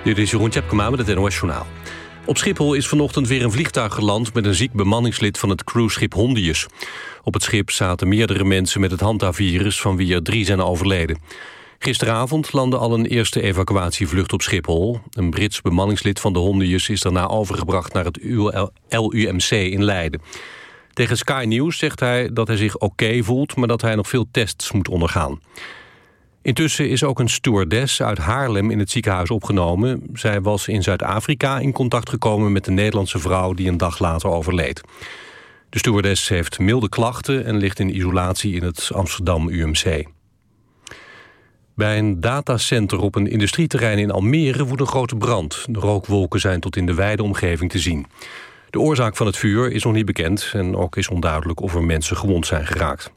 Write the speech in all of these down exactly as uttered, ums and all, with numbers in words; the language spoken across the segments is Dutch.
Dit is Jeroen Tjepkema met het N O S-journaal. Op Schiphol is vanochtend weer een vliegtuig geland met een ziek bemanningslid van het cruiseschip Hondius. Op het schip zaten meerdere mensen met het hantavirus, van wie er drie zijn overleden. Gisteravond landde al een eerste evacuatievlucht op Schiphol. Een Brits bemanningslid van de Hondius is daarna overgebracht naar het L U M C in Leiden. Tegen Sky News zegt hij dat hij zich oké voelt, maar dat hij nog veel tests moet ondergaan. Intussen is ook een stewardess uit Haarlem in het ziekenhuis opgenomen. Zij was in Zuid-Afrika in contact gekomen met de Nederlandse vrouw die een dag later overleed. De stewardess heeft milde klachten en ligt in isolatie in het Amsterdam U M C. Bij een datacenter op een industrieterrein in Almere woedt een grote brand. De rookwolken zijn tot in de wijde omgeving te zien. De oorzaak van het vuur is nog niet bekend en ook is onduidelijk of er mensen gewond zijn geraakt.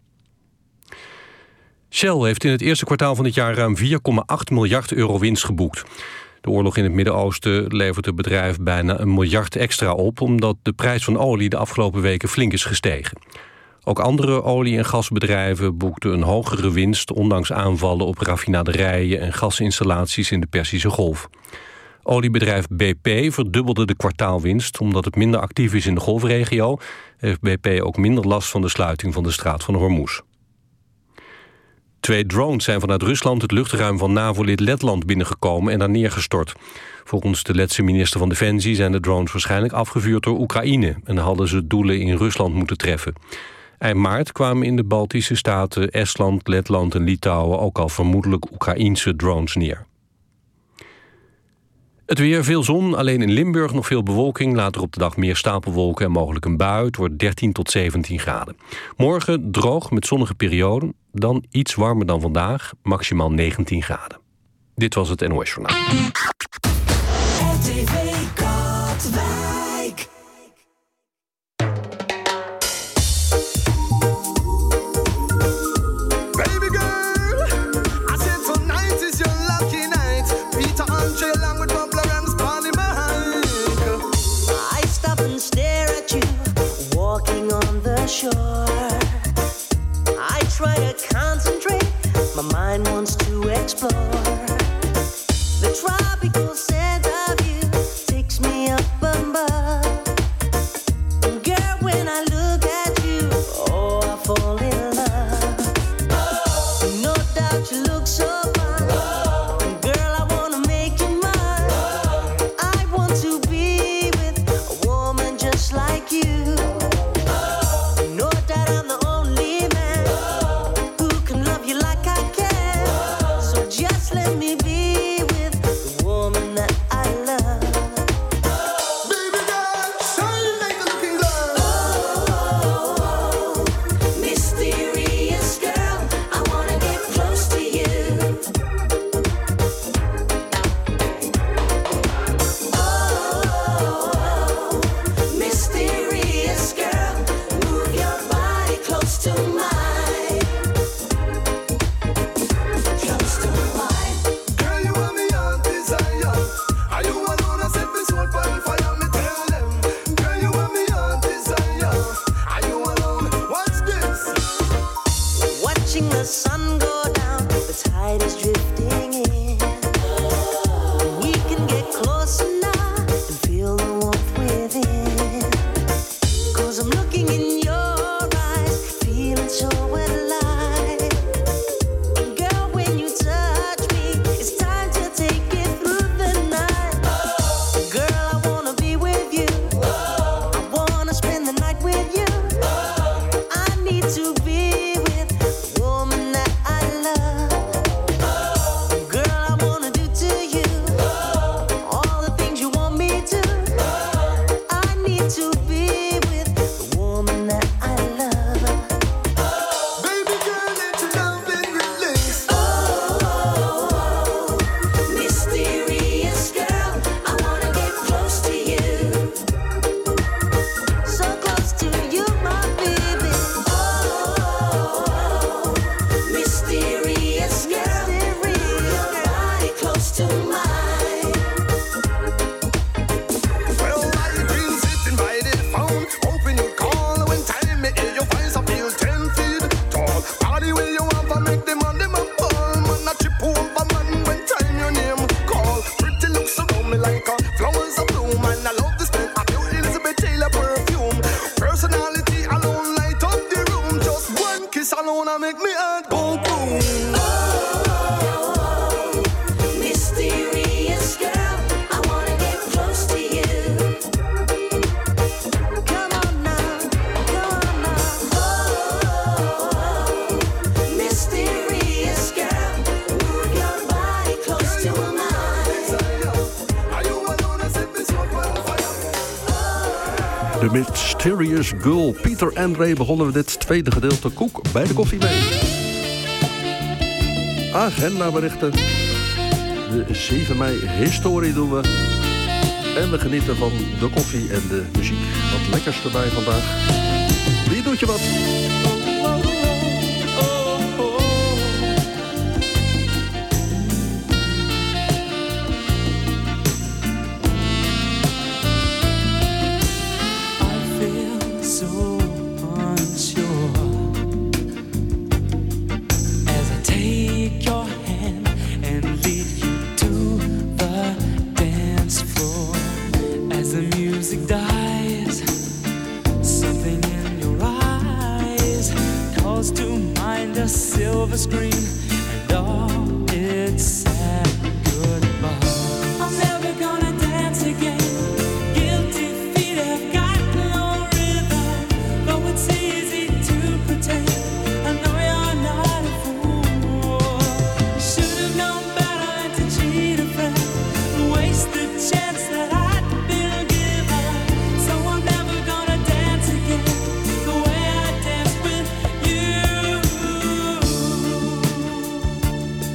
Shell heeft in het eerste kwartaal van dit jaar ruim vier komma acht miljard euro winst geboekt. De oorlog in het Midden-Oosten levert het bedrijf bijna een miljard extra op, omdat de prijs van olie de afgelopen weken flink is gestegen. Ook andere olie- en gasbedrijven boekten een hogere winst, ondanks aanvallen op raffinaderijen en gasinstallaties in de Perzische Golf. Oliebedrijf B P verdubbelde de kwartaalwinst, omdat het minder actief is in de golfregio, heeft B P ook minder last van de sluiting van de straat van Hormuz. Twee drones zijn vanuit Rusland het luchtruim van NAVO-lid Letland binnengekomen en daar neergestort. Volgens de Letse minister van Defensie zijn de drones waarschijnlijk afgevuurd door Oekraïne en hadden ze doelen in Rusland moeten treffen. Eind maart kwamen in de Baltische staten Estland, Letland en Litouwen ook al vermoedelijk Oekraïense drones neer. Het weer, veel zon, alleen in Limburg nog veel bewolking. Later op de dag meer stapelwolken en mogelijk een bui. Het wordt dertien tot zeventien graden. Morgen droog met zonnige perioden. Dan iets warmer dan vandaag, maximaal negentien graden. Dit was het N O S-journaal. R T V Katwijk. Baby girl, I said tonight is your lucky night. Peter Andre along with Bubbler and Spanny Mike. I stop and stare at you, walking on the shore. I try to concentrate, my mind wants to explore. The tropical scent of you takes me up above. Girl, when I look at you, oh, I fall in love. No doubt you look so fine. Girl, I wanna make you mine. I want to be with a woman just like you. No doubt I'm the only man who can love you like I can. So just let me be with the woman that I love. Baby girl, shine like a looking glass. Oh, mysterious girl, I wanna get close to you. Oh, mysterious girl, move your body close to mine. Close to mine. Girl, you want me on desire. Are you alone? I set me soul on fire, me tell them. Girl, you want me on desire. Are you alone? What's this? Watching the sun go down, the tide is drifting in. We can get closer now and feel the warmth within. Cause I'm looking in your eyes, feeling so alive. And girl, when you touch me, it's time to take it through the night. Girl, I wanna be with you. I wanna spend the night with you. I need to be with the woman that I love. alone and make me heart go boom. Oh, mysterious girl, I wanna get close to you. Come on now, come on now. Oh, mysterious girl, move your body close to mine. De Mysterious Girl, Pieter Andre, begonnen we dit tweede gedeelte Koek bij de koffie mee. Agendaberichten. De zeven mei historie doen we. En we genieten van de koffie en de muziek. Wat lekkers erbij vandaag. Wie doet je wat? Silver screen and all its sad goodbye. I'm never gonna dance again. Guilty feet have got no rhythm. Though it's easy to pretend, I know you're not a fool. Should have known better to cheat a friend, waste the chance that I'd been given. So I'm never gonna dance again the way I danced with you.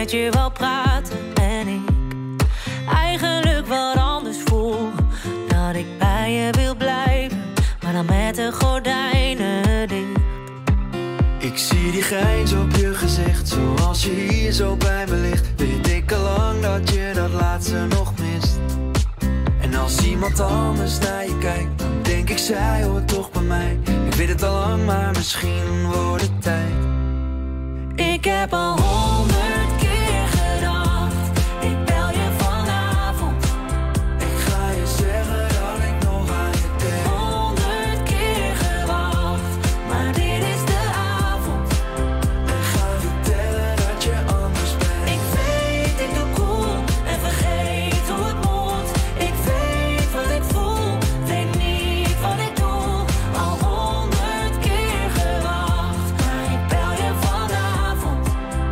met je wou praten en ik eigenlijk wat anders voel. Dat ik bij je wil blijven, maar dan met de gordijnen dicht. Ik zie die grijns op je gezicht, zoals je hier zo bij me ligt. Weet ik al lang dat je dat laatste nog mist. En als iemand anders naar je kijkt, dan denk ik zij hoort toch bij mij. Ik weet het al lang, maar misschien wordt het tijd. Ik heb al honderd keer gedacht, ik bel je vanavond. Ik ga je zeggen dat ik nog aan je denk. Honderd keer gewacht, maar dit is de avond. En ga vertellen dat je anders bent. Ik weet, ik doe cool en vergeet hoe het moet. Ik weet wat ik voel, weet niet wat ik doe. Al honderd keer gewacht, maar ik bel je vanavond.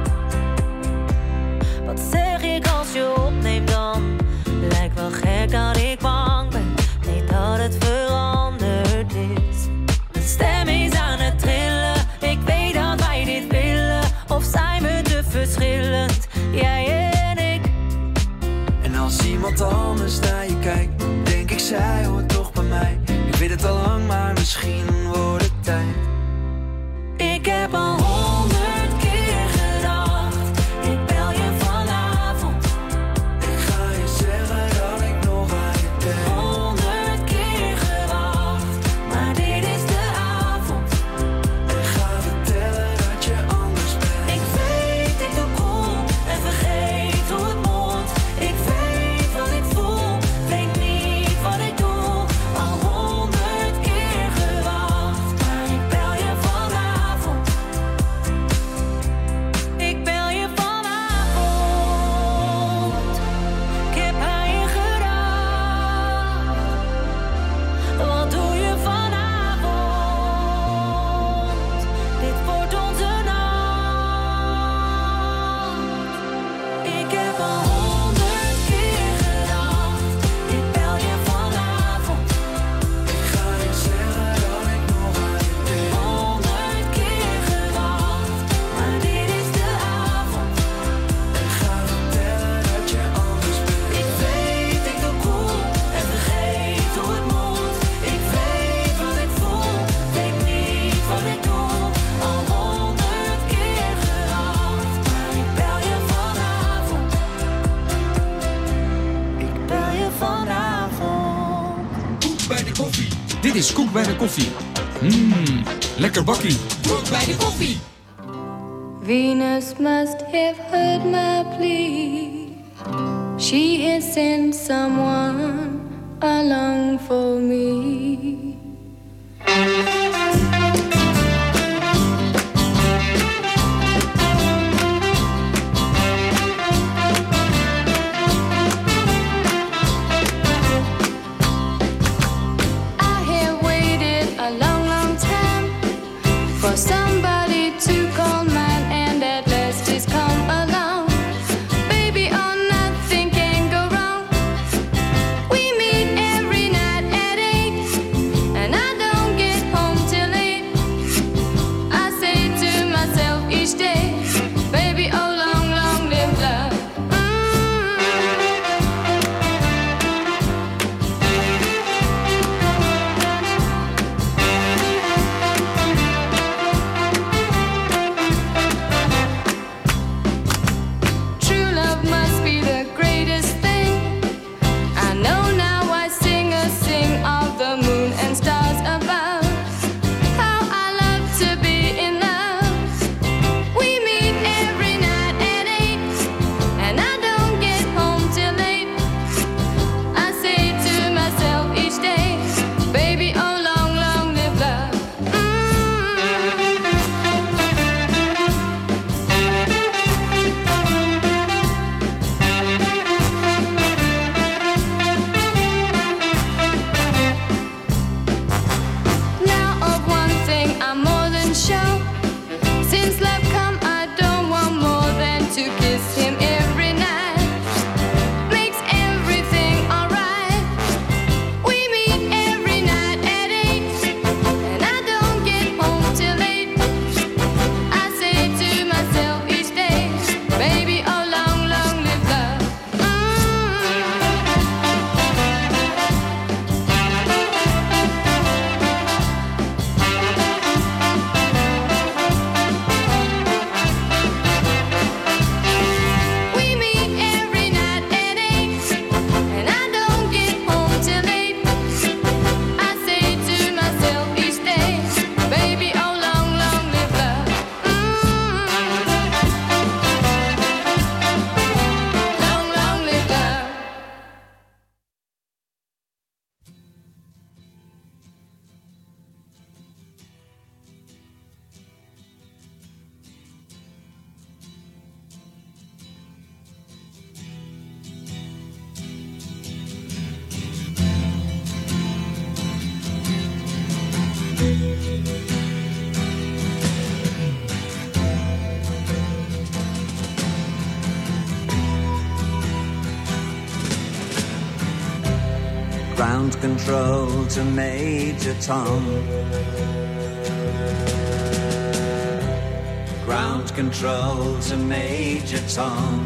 Wat zeg ik als je opneemt dan? Lijkt wel gek dat ik bang ben, weet dat het veranderd is. Mijn stem is aan het trillen, ik weet dat wij dit willen. Of zijn we te verschillend, jij en ik? En als iemand anders naar je kijkt, dan denk ik zij hoort toch bij mij. Ik weet het al lang, maar misschien wordt het tijd. Ik heb al honderd keer gedacht, ik bel je vanavond. Ik ga je zeggen dat ik nog aan je denk. Honderd keer gewacht, maar dit is de avond. En ga vertellen dat je anders bent. Ik weet, ik doe cool en vergeet hoe het moet. Ik weet wat ik voel, weet niet wat ik doe. Al honderd keer gewacht, maar ik bel je vanavond. Ik bel je vanavond. Ik heb aan je gedacht. Wat doe je vanavond? Dit wordt onze nacht. Ik heb al honderd keer gedacht, ik bel je vanavond. Ik ga je zeggen dat ik nog aan je denk. Honderd keer gewacht, maar dit is de avond. En ga vertellen dat je anders bent. Ik weet, ik doe cool en vergeet hoe het moet. Ik weet wat ik voel, weet niet wat ik doe. Al honderd keer gewacht, maar ik bel je vanavond. Ik bel je vanavond. Koek bij de koffie. Dit is Koek bij de koffie. Mmm, lekker bakkie. Koek bij de koffie. Venus must have heard my plea. She has sent someone along for me. I have waited a long, long time for somebody to call mine, and at last he's come along. Baby, oh, nothing can go wrong. We meet every night at eight. Ground control to Major Tom. Ground control to Major Tom.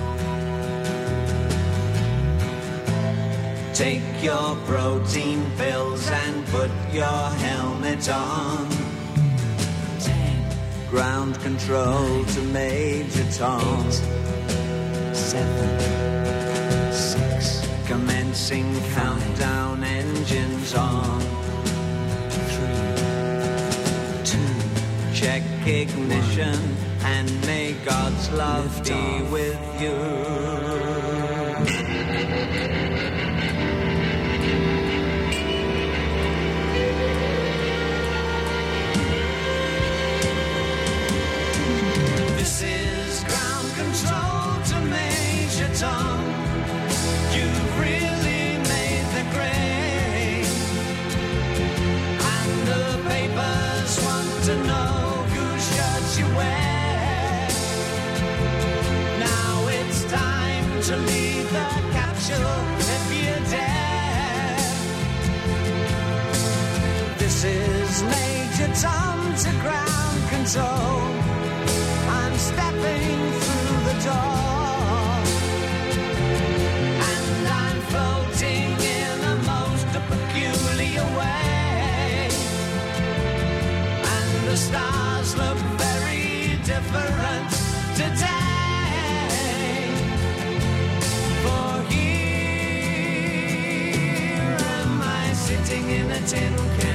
Take your protein pills and put your helmet on. Ten. Ground control nine, to Major Tom. Eight, seven, six. Commencing five, countdown, engines on. Three, two. Check ignition one, and may God's love be off with you. This is ground control to Major Tom. You've really made the grade, and the papers want to know whose shirts you wear. Now it's time to leave the capsule if you dare. This is Major Tom to ground control. I'm stepping through the door, and I'm floating in a most peculiar way, and the stars look very different today. For here am I sitting in a tin can.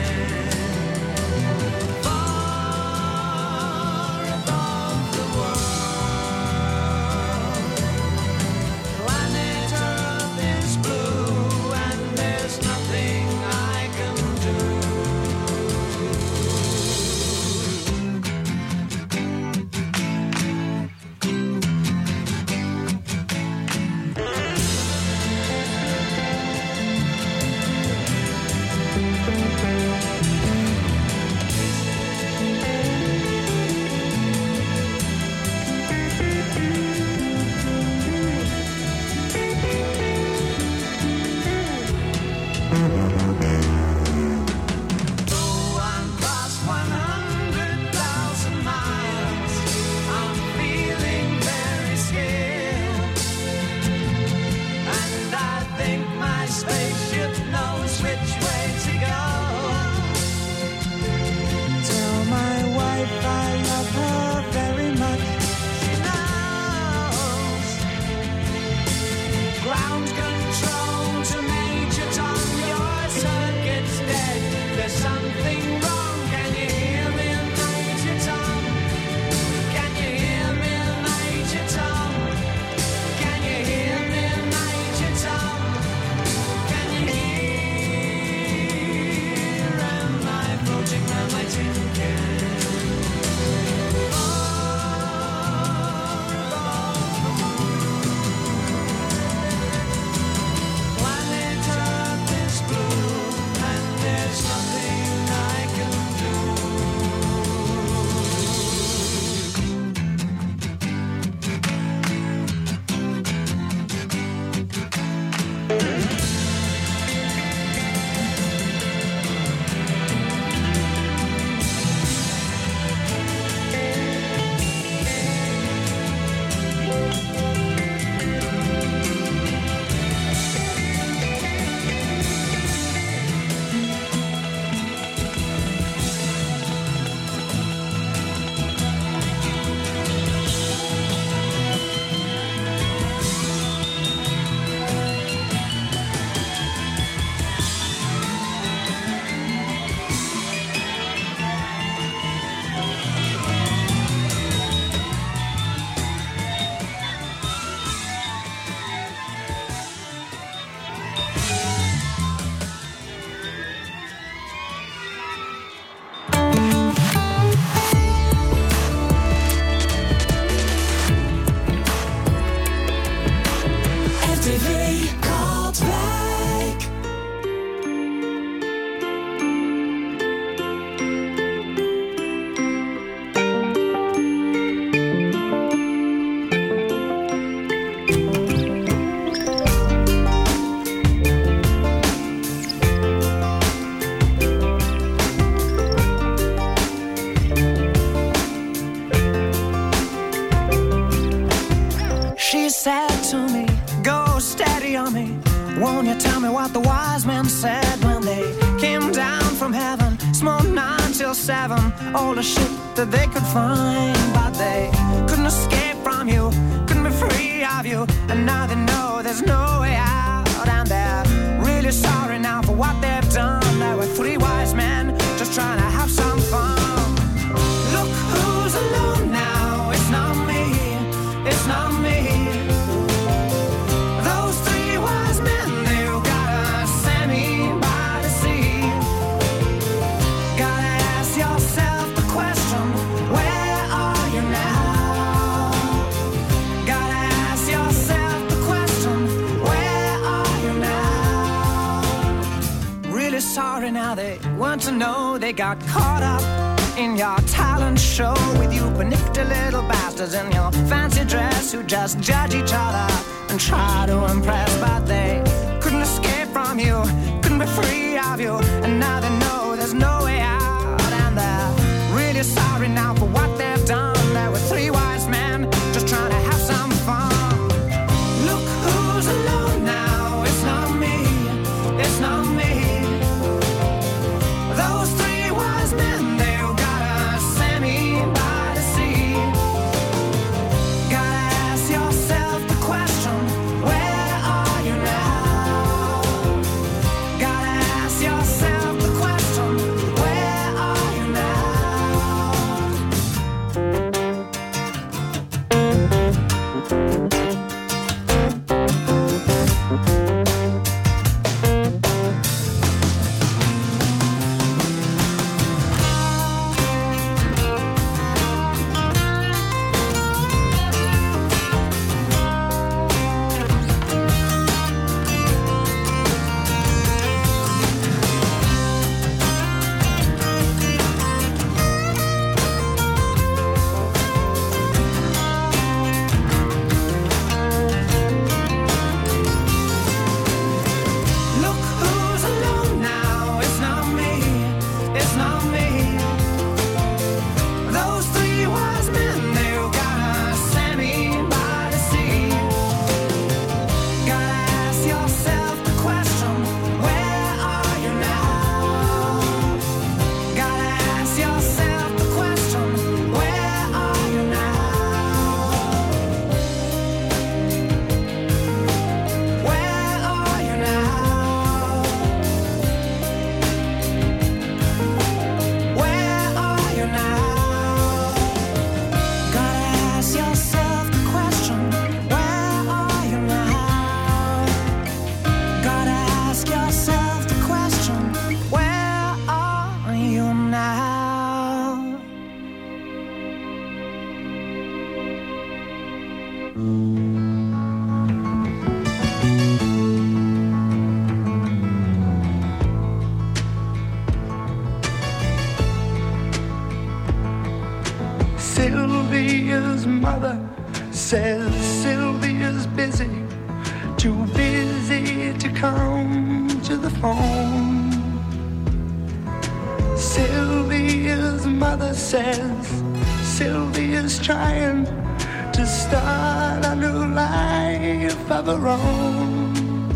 She said to me, go steady on me. Won't you tell me what the wise men said when they came down from heaven? Smoked nine till seven, all the shit that they could find. But they couldn't escape from you, couldn't be free of you. And now they know there's no way out. And they're really sorry now for what they've done. There were three wise men just trying to have some fun. Look who's alone now, it's not me, it's not me. Those three wise men, they've gotta send me by the sea. Gotta ask yourself the question, where are you now? Gotta ask yourself the question, where are you now? Really sorry now, they want to know they got caught up in your talent show with you panicked little bastards in your fancy dress who just judge each other and try to impress, but they couldn't escape from you, couldn't be free of you, and now they know there's no way out. And they're really sorry now for what they've done. There were three wise men just trying to have some fun. Look who's alone now, it's not me, it's not me. Those three wise men, they've gotta send me by the sea. Gotta ask yourself the question, where are you now? Gotta ask yourself the question, where are you now? Look who's alone now, it's not me, it's not me. Those three wise men, they've gotta send me by the sea. Gotta ask yourself the question, where are you now? Gotta ask yourself the question, where are you now? Where are you now? Where are you now? Gotta ask yourself the question, where are you now? Gotta ask yourself the question, where are you now? Sylvia's mother says Sylvia's busy, too busy to come to the phone. Sylvia's mother says Sylvia's trying to start a new life of her own.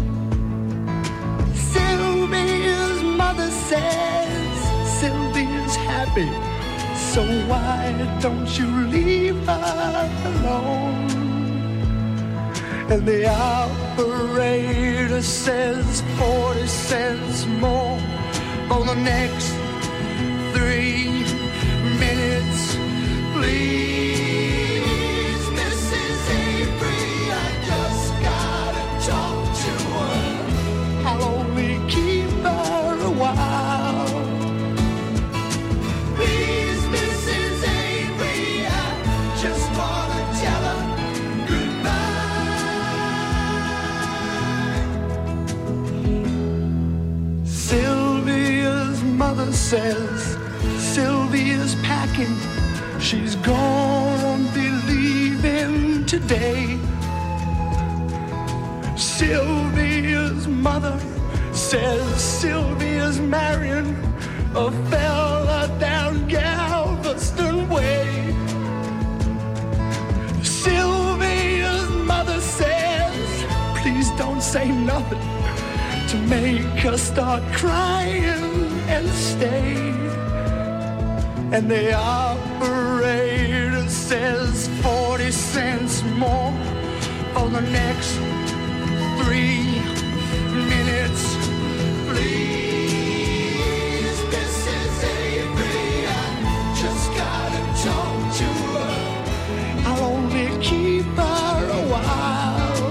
Sylvia's mother says Sylvia's happy, so why don't you leave her alone? And the operator says forty cents more for the next three minutes, please. Missus Avery, I just gotta talk to her. I'll only keep her a while. Please, Missus Avery, I just wanna tell her goodbye. Sylvia's mother says Sylvia's packing, she's gonna be leaving today. Sylvia's mother says Sylvia's marrying a fella down Galveston way. Sylvia's mother say nothing to make her start crying and stay. And the operator says forty cents more for the next three minutes. Please, Missus Avery, I just gotta talk to her. I'll only keep her a while.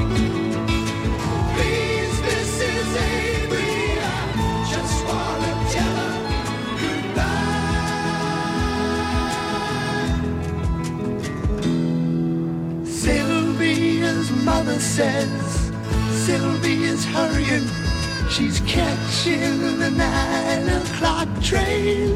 Please, Missus Avery, I just wanna tell her goodbye. Sylvia's mother says Sylvia's hurrying. She's catching the nine o'clock train.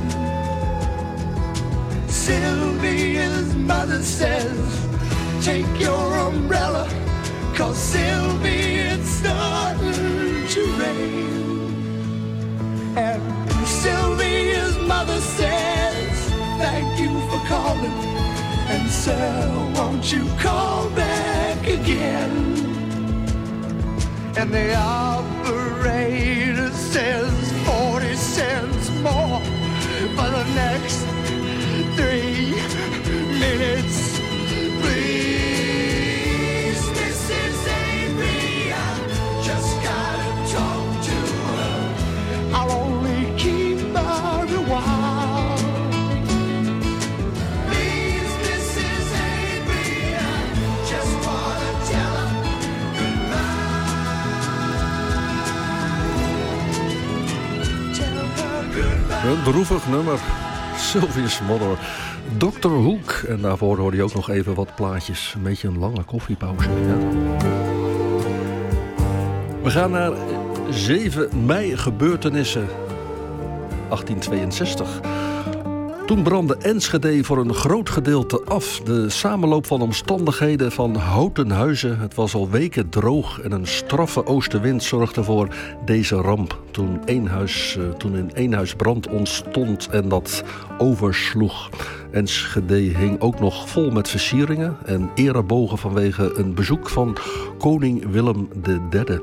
Sylvia's mother says, take your umbrella, 'cause Sylvia, it's starting to rain. And Sylvia's mother says, thank you for calling. And sir, won't you call back again? And the operator says forty cents more for the next three minutes. Please, Missus Avery, I just gotta talk to her. I'll only keep her a while. Please, Missus Avery, I just wanna tell her Een droevig nummer. Sylvia's Mother. dokter Hoek. En daarvoor hoorde je ook nog even wat plaatjes. Een beetje een lange koffiepauze. Ja. We gaan naar zeven mei gebeurtenissen. achttien tweeënzestig. Toen brandde Enschede voor een groot gedeelte af. De samenloop van omstandigheden van houten huizen. Het was al weken droog en een straffe oostenwind zorgde voor deze ramp. Toen, één huis, toen in één huis brand ontstond en dat oversloeg. Enschede hing ook nog vol met versieringen en erebogen vanwege een bezoek van koning Willem de derde.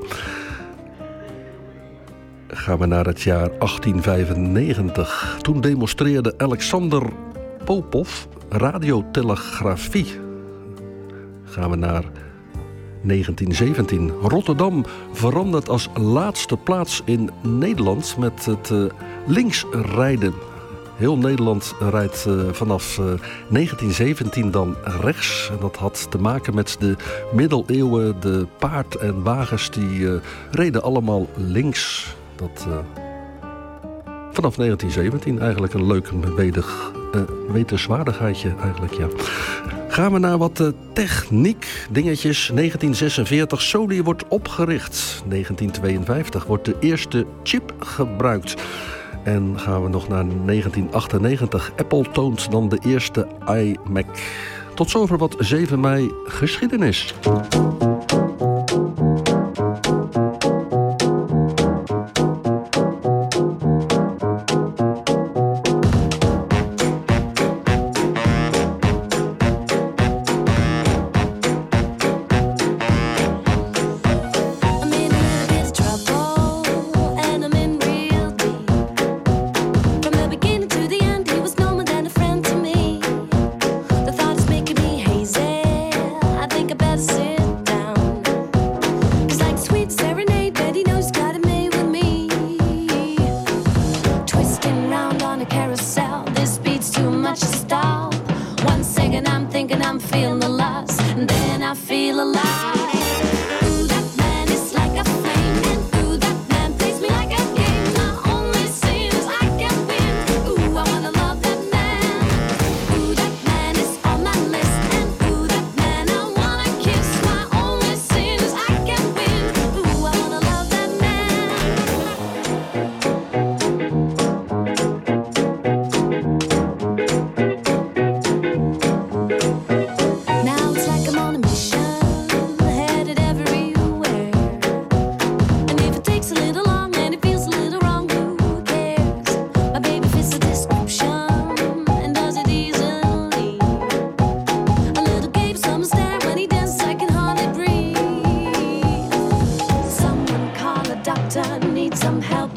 Gaan we naar het jaar achttien vijfennegentig. Toen demonstreerde Alexander Popov radiotelegrafie. Gaan we naar negentien zeventien. Rotterdam verandert als laatste plaats in Nederland met het uh, linksrijden. Heel Nederland rijdt uh, vanaf uh, negentien zeventien dan rechts. En dat had te maken met de middeleeuwen. De paard en wagens die uh, reden allemaal links. Dat uh, vanaf negentien zeventien eigenlijk een leuk wedig, uh, wetenswaardigheidje eigenlijk, ja. Gaan we naar wat uh, techniek dingetjes. negentien zesenveertig, Sony wordt opgericht. negentien tweeënvijftig wordt de eerste chip gebruikt. En gaan we nog naar negentien achtennegentig. Apple toont dan de eerste iMac. Tot zover wat zeven mei geschiedenis. Sit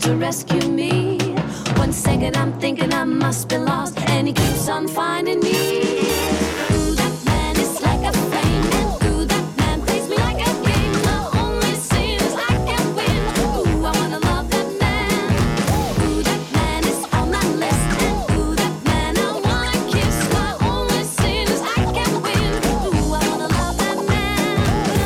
to rescue me. One second I'm thinking I must be lost, and he keeps on finding me. Ooh, that man is like a flame, and ooh, that man plays me like a game. The only sin is I can't win. Ooh, I wanna love that man. Ooh, that man is on my list, and ooh, that man I wanna kiss. My only sin is I can't win. Ooh, I wanna love that man.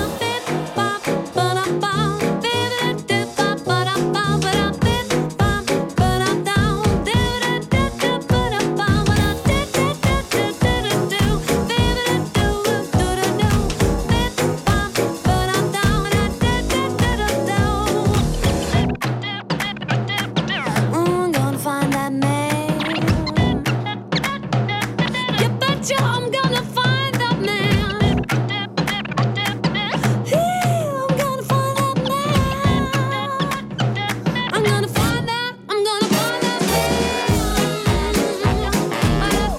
I'm gonna find that man. You betcha I'm gonna find that man. Yeah, I'm gonna find that man. I'm gonna find that, I'm gonna find that man. I'm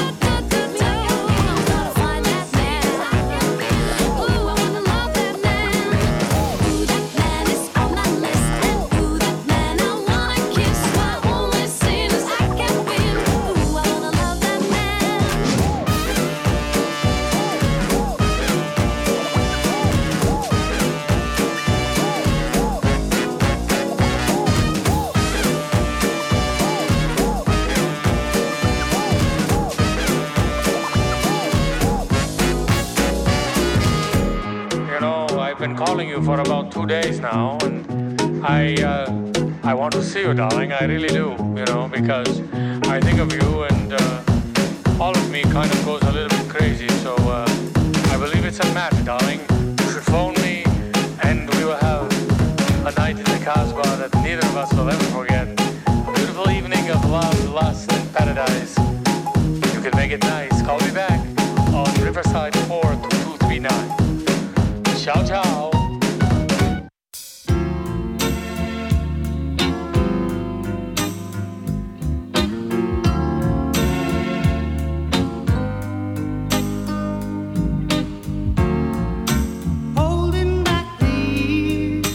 gonna find that man. Ooh, I wanna love that man. Ooh, that man is on my list, and ooh, that man I wanna kiss. My only sin is I can't win. Ooh, I wanna love that man. You know, I've been calling you for about two days now, and I, uh, I want to see you, darling. I really do, you know, because I think of you, and uh, all of me kind of goes a little bit crazy. So uh, I believe it's a match, darling. You should phone me, and we will have a night in the Casbah that neither of us will ever forget. A beautiful evening of love, lust, and paradise. You can make it nice. Call me back on Riverside four two two three nine. Ciao, ciao. Holding back the years,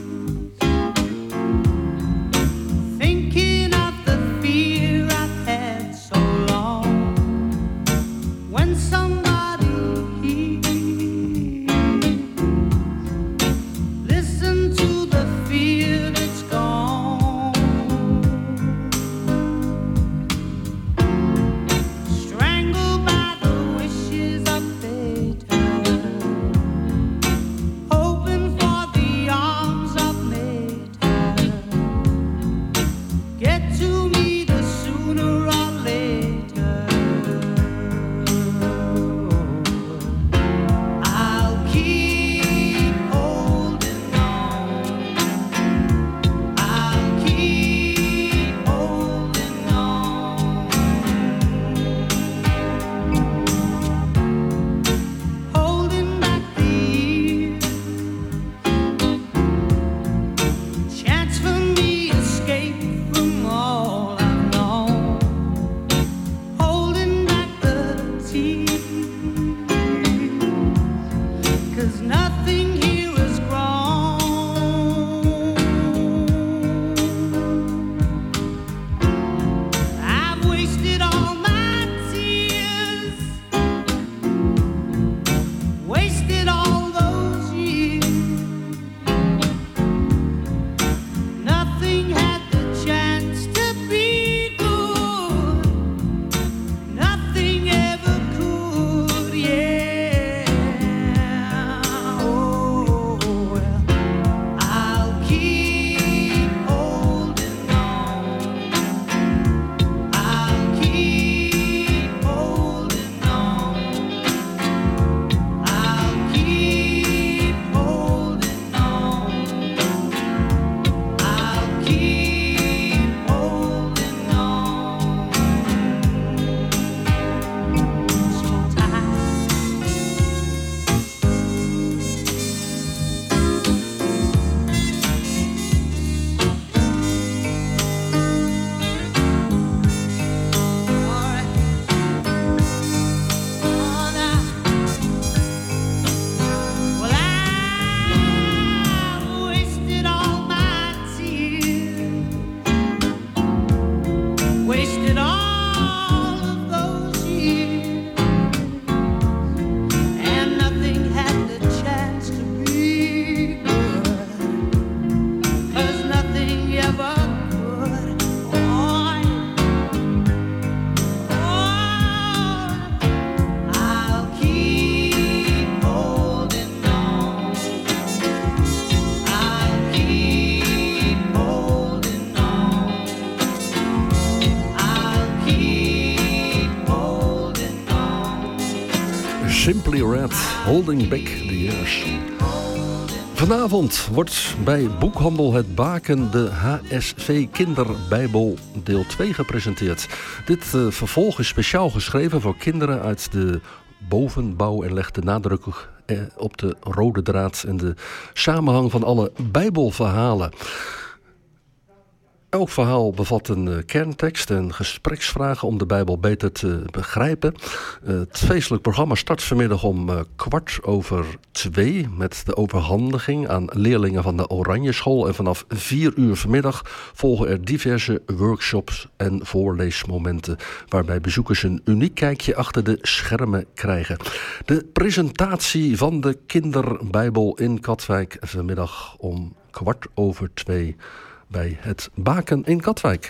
thinking of the fear I've had so long. When somebody hears Simply Red, Holding Back the Years. Vanavond wordt bij Boekhandel Het Baken de H S V Kinderbijbel deel twee gepresenteerd. Dit uh, vervolg is speciaal geschreven voor kinderen uit de bovenbouw en legt de nadruk uh, op de rode draad en de samenhang van alle Bijbelverhalen. Elk verhaal bevat een uh, kerntekst en gespreksvragen om de Bijbel beter te begrijpen. Uh, het feestelijk programma start vanmiddag om uh, kwart over twee met de overhandiging aan leerlingen van de Oranje School. En vanaf vier uur vanmiddag volgen er diverse workshops en voorleesmomenten waarbij bezoekers een uniek kijkje achter de schermen krijgen. De presentatie van de Kinderbijbel in Katwijk vanmiddag om kwart over twee bij Het Baken in Katwijk.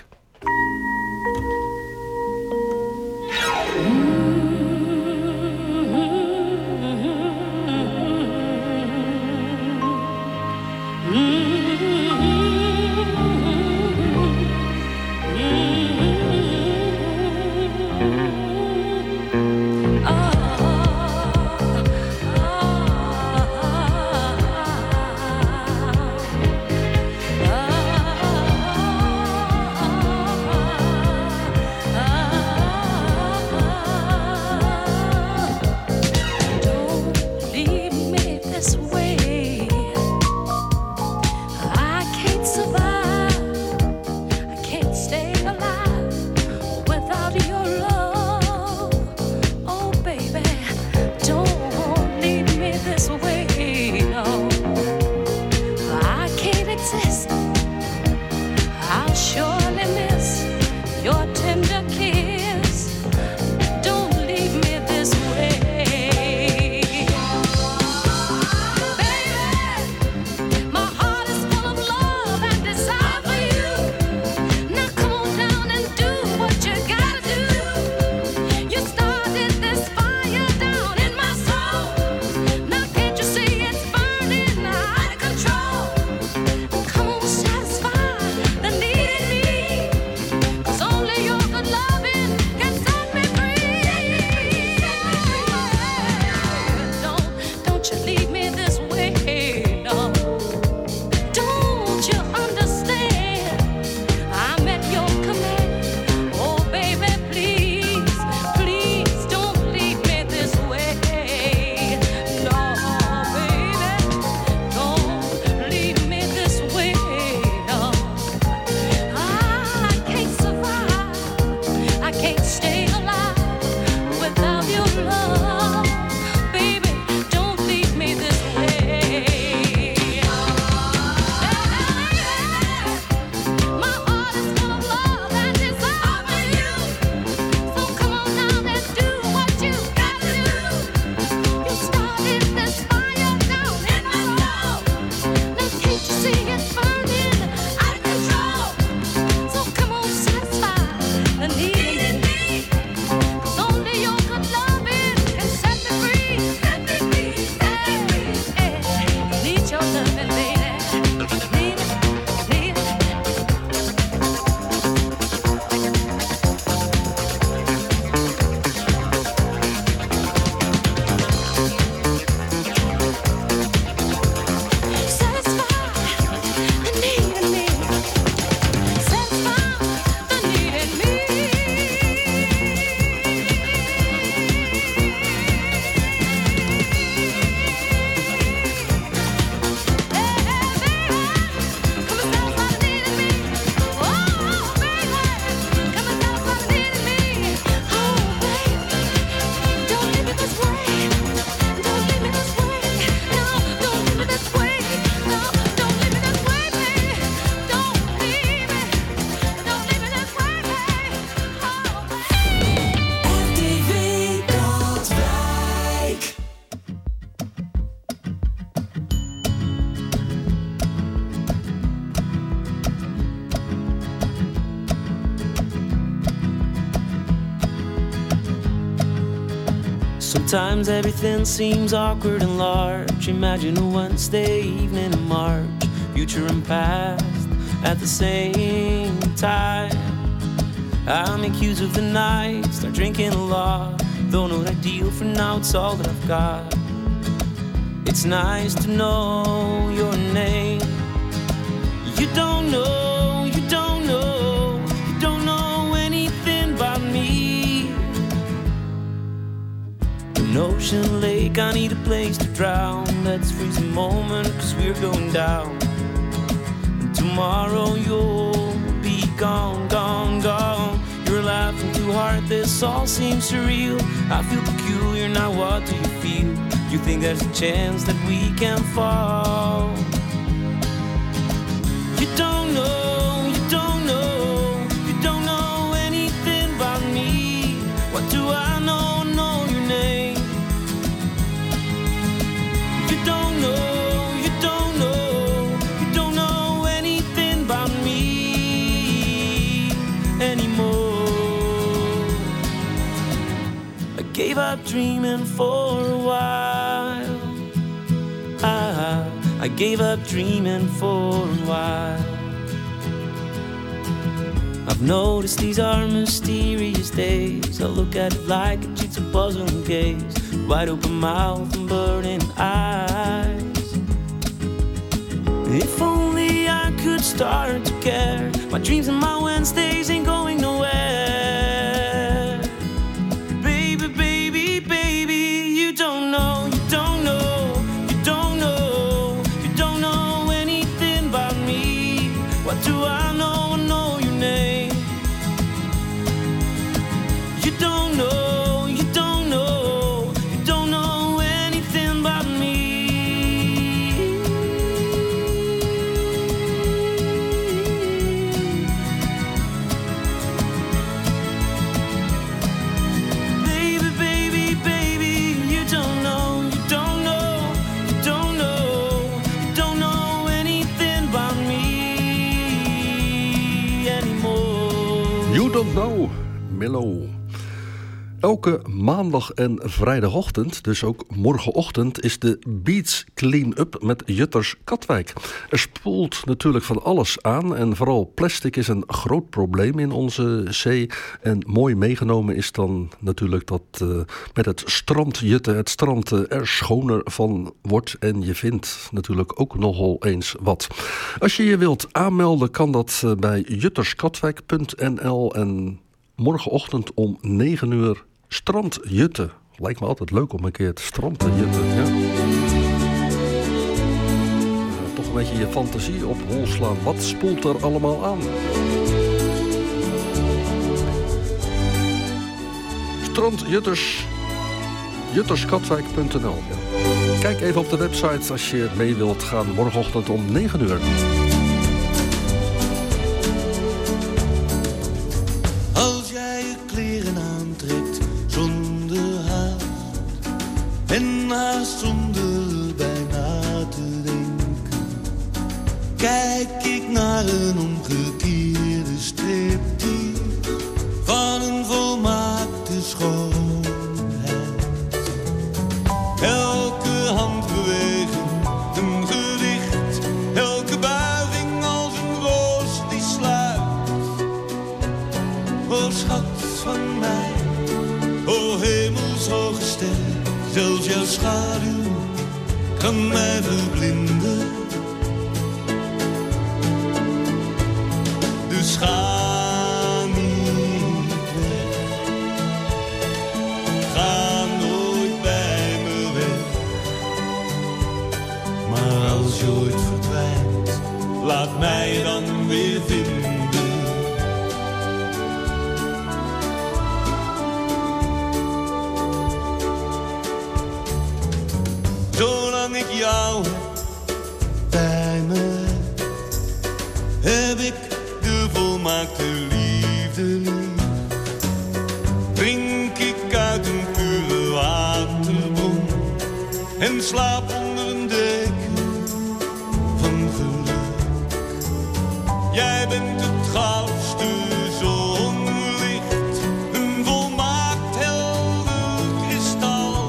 Sometimes everything seems awkward and large. Imagine a Wednesday evening in March, future and past at the same time. I make use of the night, start drinking a lot, Though not ideal for now, it's all that I've got. It's nice to know your name. You don't know, you don't know, you don't know anything about me. An ocean lake, I need a place to drown. Let's freeze a moment, cause we're going down. And tomorrow you'll be gone, gone, gone. You're laughing too hard, this all seems surreal. I feel peculiar, now what do you feel? You think there's a chance that we can fall? You don't know, you don't know, you don't know anything about me. What do I know, know your name? You don't know, you don't know, you don't know anything about me anymore. I gave up dreaming for a while. I, I gave up dreaming for a while. I've noticed these are mysterious days. I look at it like a jigsaw puzzle and gaze. Wide open mouth and burning eyes. If only I could start to care. My dreams and my Wednesdays ain't going nowhere. Baby, baby, baby, you don't know, you don't know, you don't know, you don't know anything about me. What do I know? I know your name. You don't know, you don't know, you don't know anything about me. Baby, baby, baby, you don't know, you don't know, you don't know, you don't know anything about me anymore. You Don't Know, Mellow. Elke maandag en vrijdagochtend, dus ook morgenochtend, is de Beats Clean-up met Jutters Katwijk. Er spoelt natuurlijk van alles aan en vooral plastic is een groot probleem in onze zee. En mooi meegenomen is dan natuurlijk dat uh, met het strand Jutten het strand uh, er schoner van wordt. En je vindt natuurlijk ook nogal eens wat. Als je je wilt aanmelden kan dat uh, bij jutterskatwijk punt n l en morgenochtend om negen uur strand Jutten. Lijkt me altijd leuk om een keer het strand te jutten. Ja. Uh, toch een beetje je fantasie op hol slaan. Wat spoelt er allemaal aan? Strand Jutters. jutterskatwijk punt n l. Ja. Kijk even op de website als je mee wilt gaan morgenochtend om negen uur. Als jij je kleren aantrekt zonder haast en haast zonder bijna te denken, kijk ik naar een omgekeerde striptease van een volmaakte schoonheid. Elke handbeweging een gedicht, elke buiging als een roos die sluit. O schat van mij, o hemelshoge ster, zelfs jouw schaduw kan mij verblinden. Dus ga niet weg, ga nooit bij me weg. Maar als je ooit verdwijnt, laat mij dan weer vinden. Zolang ik jou bij me heb ik de volmaakte liefde lief. Drink ik uit een pure waterbron en slaap onder een deken van geluk. Jij bent het goudste zonlicht, een volmaakt helder kristal.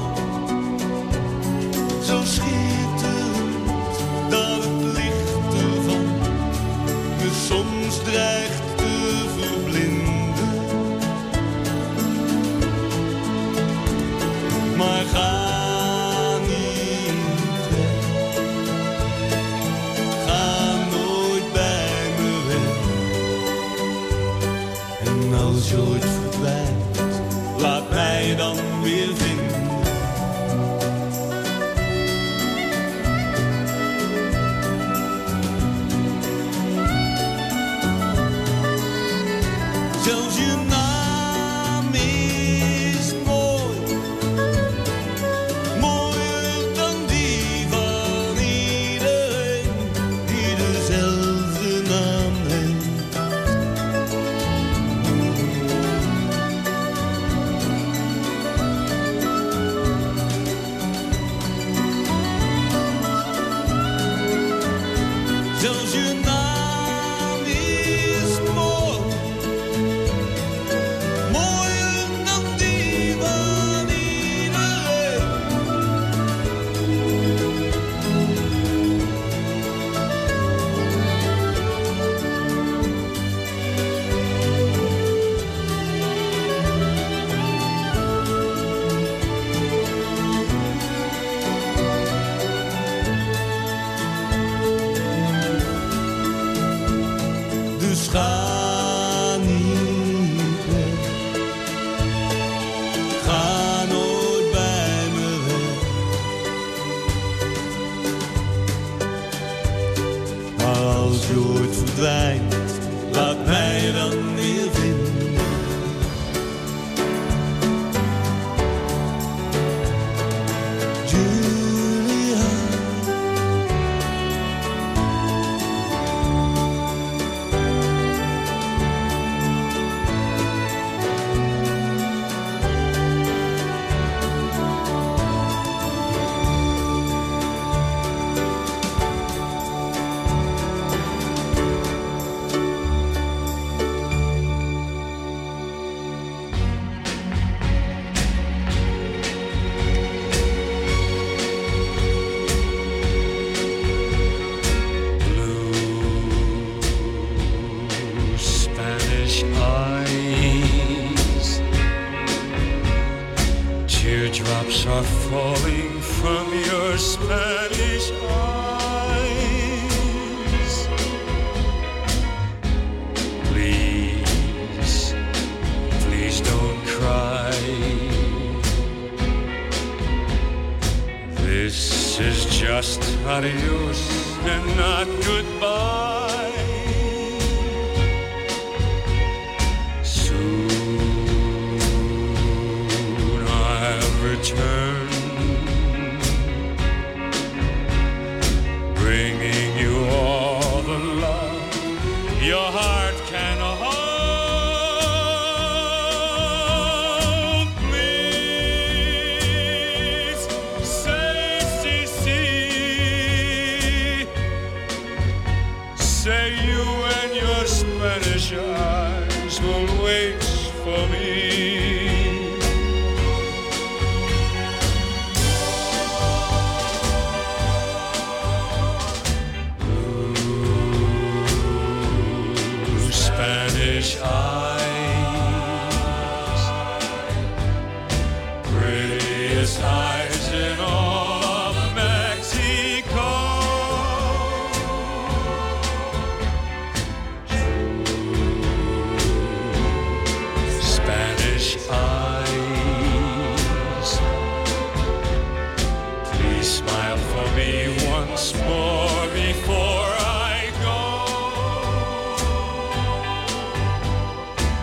Zo schitterend dat het licht ervan me soms dreigt te verblinden. zelfs je naam is mooi. Mooier dan die van iedereen. Dus ga niet weg, ga nooit bij me weg. Maar als je ooit verdwijnt, laat mij dan weer vinden. Julia. Blue Spanish eyes, teardrops are falling from your Spanish eyes. Please, please don't cry. This is just adios and not goodbye. Soon I'll return, bringing you all the love your heart can hold. Please say, si, si. Say you and your Spanish eyes will wait for me. Blue Spanish eyes, prettiest eyes in all of Mexico. Spanish eyes, please smile for me once more before I go.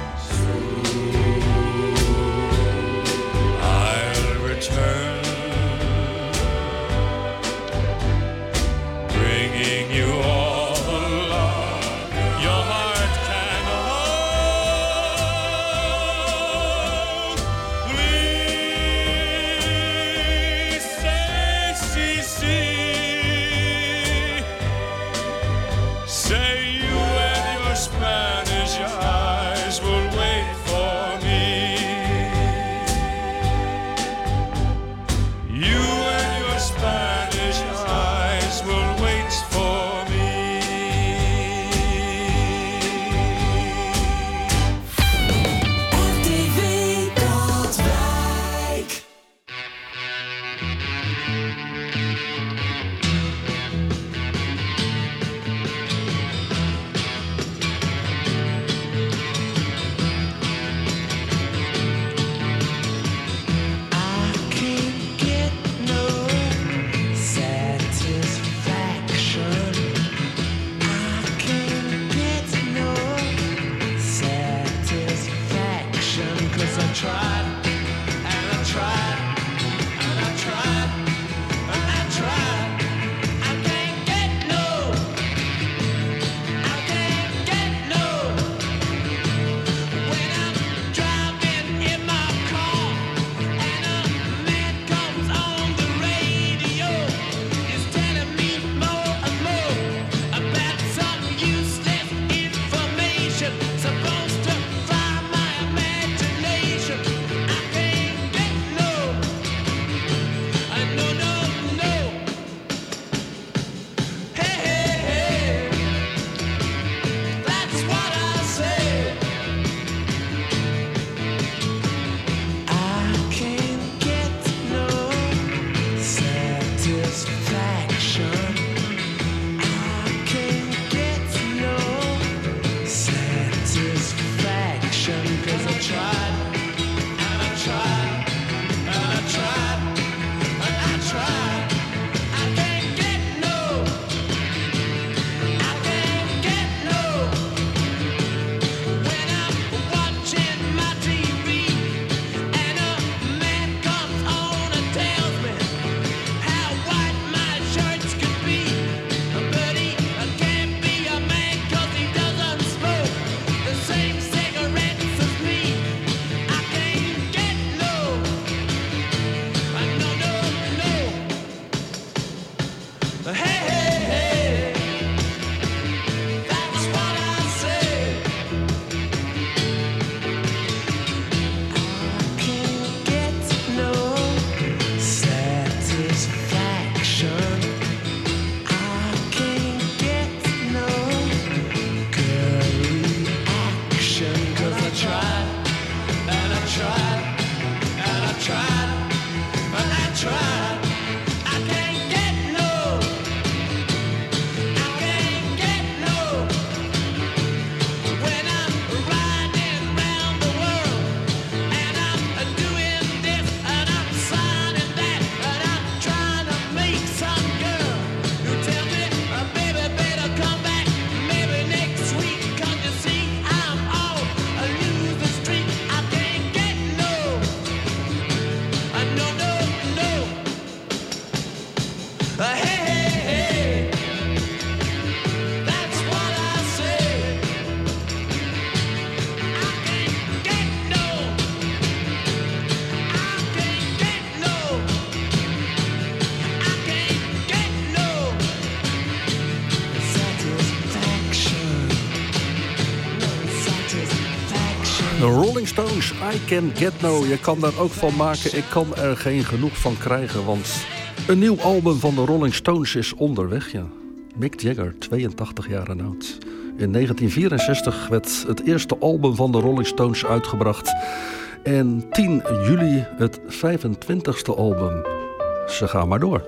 Rolling Stones, I Can Get No. Je kan daar ook van maken, ik kan er geen genoeg van krijgen. Want een nieuw album van de Rolling Stones is onderweg, ja. Mick Jagger, tweeëntachtig jaar oud. In negentien vierenzestig werd het eerste album van de Rolling Stones uitgebracht. En tien juli het vijfentwintigste album. Ze gaan maar door.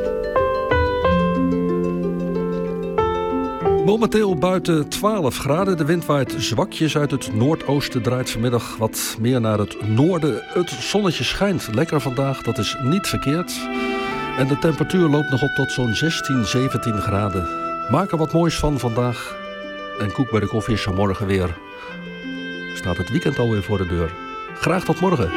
Momenteel buiten twaalf graden. De wind waait zwakjes uit het noordoosten. Draait vanmiddag wat meer naar het noorden. Het zonnetje schijnt lekker vandaag. Dat is niet verkeerd. En de temperatuur loopt nog op tot zo'n zestien, zeventien graden. Maak er wat moois van vandaag. En Koek bij de Koffie is er morgen weer. Staat het weekend alweer voor de deur. Graag tot morgen.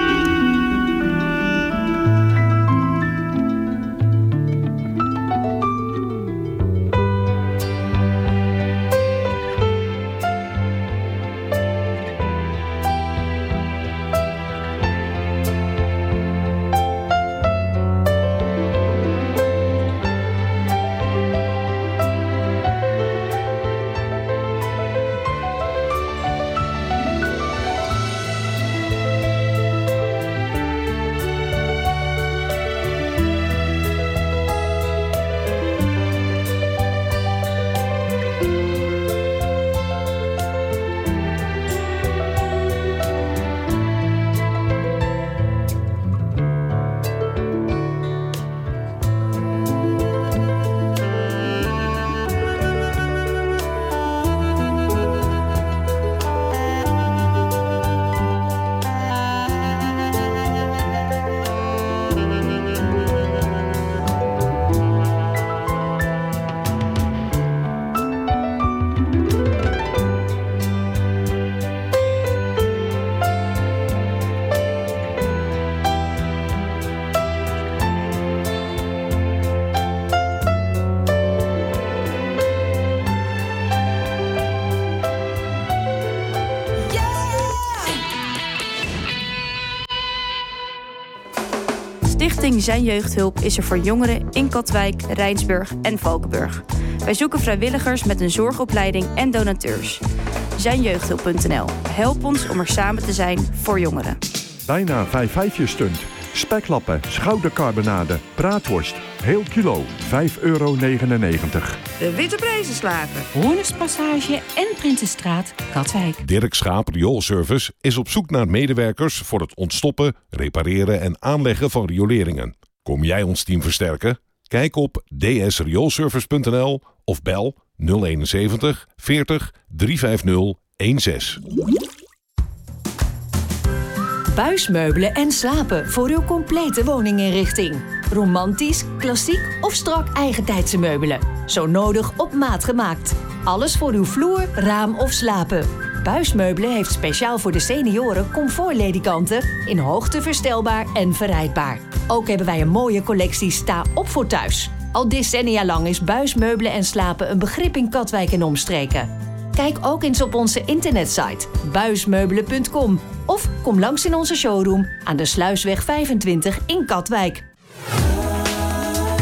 Stichting Zijn Jeugdhulp is er voor jongeren in Katwijk, Rijnsburg en Valkenburg. Wij zoeken vrijwilligers met een zorgopleiding en donateurs. zijn jeugdhulp punt n l. Help ons om er samen te zijn voor jongeren. Bijna vijf vijfjes stunt. Speklappen, schoudercarbonade, braadworst. Heel kilo, vijf euro negenennegentig. De Witte Prijzenslager. Hoornerspassage en Prinsenstraat, Katwijk. Dirk Schaap Rioolservice is op zoek naar medewerkers voor het ontstoppen, repareren en aanleggen van rioleringen. Kom jij ons team versterken? Kijk op d s rioolservice punt n l of bel nul eenenzeventig veertig driehonderdvijftig zestien. Buismeubelen en slapen voor uw complete woninginrichting. Romantisch, klassiek of strak eigentijdse meubelen. Zo nodig op maat gemaakt. Alles voor uw vloer, raam of slapen. Buismeubelen heeft speciaal voor de senioren comfortledikanten in hoogte verstelbaar en verrijdbaar. Ook hebben wij een mooie collectie sta op voor thuis. Al decennia lang is buismeubelen en slapen een begrip in Katwijk en omstreken. Kijk ook eens op onze internetsite buismeubelen punt com of kom langs in onze showroom aan de Sluisweg vijfentwintig in Katwijk.